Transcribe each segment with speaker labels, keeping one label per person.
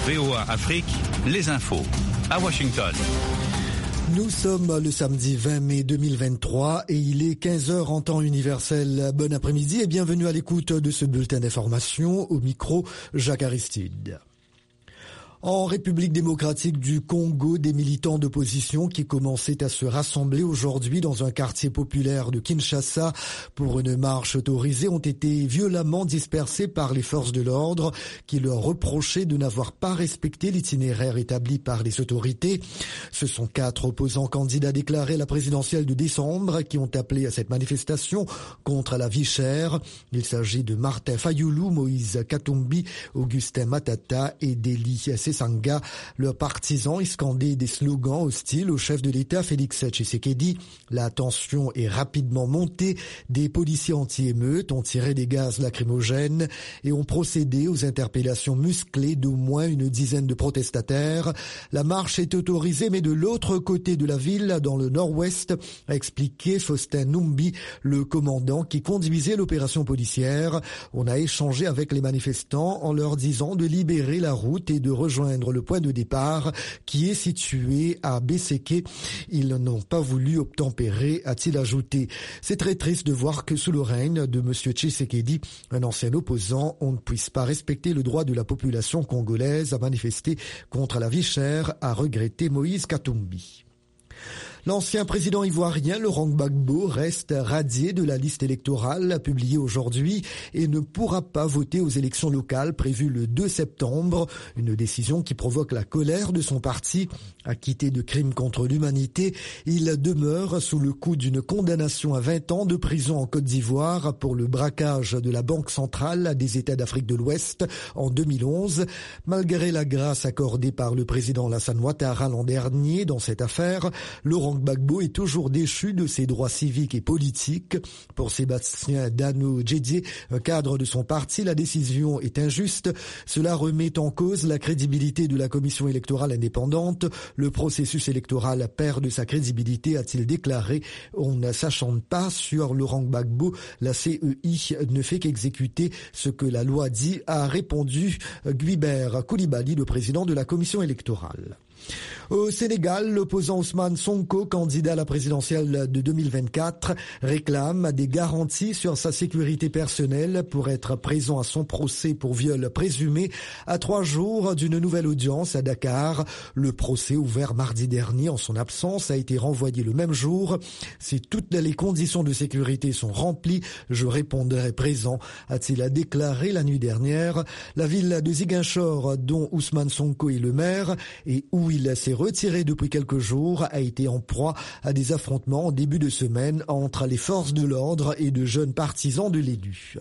Speaker 1: VOA Afrique, les infos. À Washington.
Speaker 2: Nous sommes le samedi 20 mai 2023 et il est 15h en temps universel. Bon après-midi et bienvenue à l'écoute de ce bulletin d'information. Au micro, Jacques Aristide. En République démocratique du Congo, des militants d'opposition qui commençaient à se rassembler aujourd'hui dans un quartier populaire de Kinshasa pour une marche autorisée ont été violemment dispersés par les forces de l'ordre qui leur reprochaient de n'avoir pas respecté l'itinéraire établi par les autorités. Ce sont 4 opposants candidats déclarés à la présidentielle de décembre qui ont appelé à cette manifestation contre la vie chère. Il s'agit de Martin Fayulu, Moïse Katumbi, Augustin Matata et Deli Sanga. Leurs partisans y scandaient des slogans hostiles au chef de l'État Félix Tshisekedi. La tension est rapidement montée. Des policiers anti-émeutes ont tiré des gaz lacrymogènes et ont procédé aux interpellations musclées d'au moins une dizaine de protestataires. La marche est autorisée, mais de l'autre côté de la ville, dans le nord-ouest, a expliqué Faustin Numbi, le commandant qui conduisait l'opération policière. On a échangé avec les manifestants en leur disant de libérer la route et de rejoindre le point de départ qui est situé à Beseke. Ils n'ont pas voulu obtempérer, a-t-il ajouté. C'est très triste de voir que sous le règne de M. Tshisekedi, un ancien opposant, on ne puisse pas respecter le droit de la population congolaise à manifester contre la vie chère, a regretté Moïse Katumbi. L'ancien président ivoirien Laurent Gbagbo reste radié de la liste électorale publiée aujourd'hui et ne pourra pas voter aux élections locales prévues le 2 septembre. Une décision qui provoque la colère de son parti. Acquitté de crimes contre l'humanité, il demeure sous le coup d'une condamnation à 20 ans de prison en Côte d'Ivoire pour le braquage de la Banque centrale des États d'Afrique de l'Ouest en 2011. Malgré la grâce accordée par le président Alassane Ouattara l'an dernier dans cette affaire, Laurent Gbagbo est toujours déchu de ses droits civiques et politiques. Pour Sébastien Dano-Djedje, un cadre de son parti, la décision est injuste. Cela remet en cause la crédibilité de la commission électorale indépendante. Le processus électoral perd de sa crédibilité, a-t-il déclaré. On ne s'acharne pas sur Laurent Gbagbo. La CEI ne fait qu'exécuter ce que la loi dit, a répondu Guibert Koulibaly, le président de la commission électorale. Au Sénégal, l'opposant Ousmane Sonko, candidat à la présidentielle de 2024, réclame des garanties sur sa sécurité personnelle pour être présent à son procès pour viol présumé à 3 jours d'une nouvelle audience à Dakar. Le procès ouvert mardi dernier en son absence a été renvoyé le même jour. Si toutes les conditions de sécurité sont remplies, je répondrai présent, a-t-il déclaré la nuit dernière. La ville de Ziguinchor, dont Ousmane Sonko est le maire et où il s'est retiré depuis quelques jours, a été en proie à des affrontements en début de semaine entre les forces de l'ordre et de jeunes partisans de l'élu.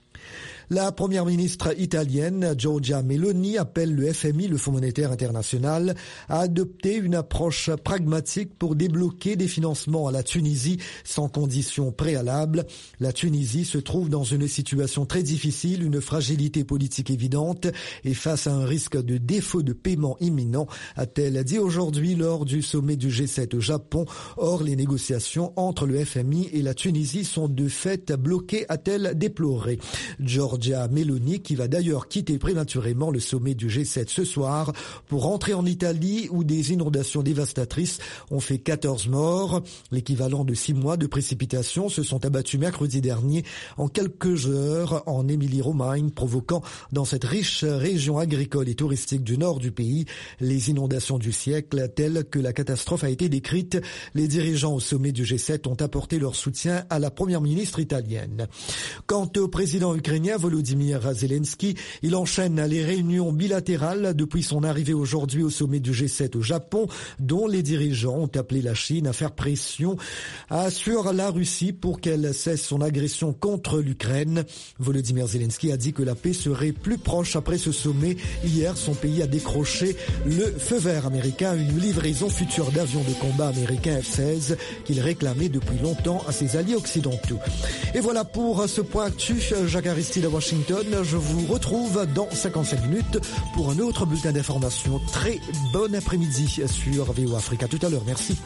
Speaker 2: La première ministre italienne, Giorgia Meloni, appelle le FMI, le Fonds monétaire international, à adopter une approche pragmatique pour débloquer des financements à la Tunisie sans conditions préalables. La Tunisie se trouve dans une situation très difficile, une fragilité politique évidente et face à un risque de défaut de paiement imminent, a-t-elle dit aujourd'hui lors du sommet du G7 au Japon. Or, les négociations entre le FMI et la Tunisie sont de fait bloquées, a-t-elle déploré. Giorgia Meloni, qui va d'ailleurs quitter prématurément le sommet du G7 ce soir pour rentrer en Italie où des inondations dévastatrices ont fait 14 morts. L'équivalent de 6 mois de précipitations se sont abattus mercredi dernier en quelques heures en Émilie-Romagne, provoquant dans cette riche région agricole et touristique du nord du pays les inondations du siècle telles que la catastrophe a été décrite. Les dirigeants au sommet du G7 ont apporté leur soutien à la première ministre italienne. Quant au président ukrainien Volodymyr Zelensky, il enchaîne les réunions bilatérales depuis son arrivée aujourd'hui au sommet du G7 au Japon, dont les dirigeants ont appelé la Chine à faire pression sur la Russie pour qu'elle cesse son agression contre l'Ukraine. Volodymyr Zelensky a dit que la paix serait plus proche après ce sommet. Hier, son pays a décroché le feu vert américain à une livraison future d'avions de combat américains F-16 qu'il réclamait depuis longtemps à ses alliés occidentaux. Et voilà pour ce point actu. Jacques Aristide à Washington. Je vous retrouve dans 55 minutes pour un autre bulletin d'information. Très bon après-midi sur VOA Afrique. À tout à l'heure. Merci.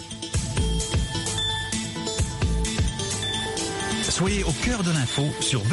Speaker 1: Soyez au cœur de l'info sur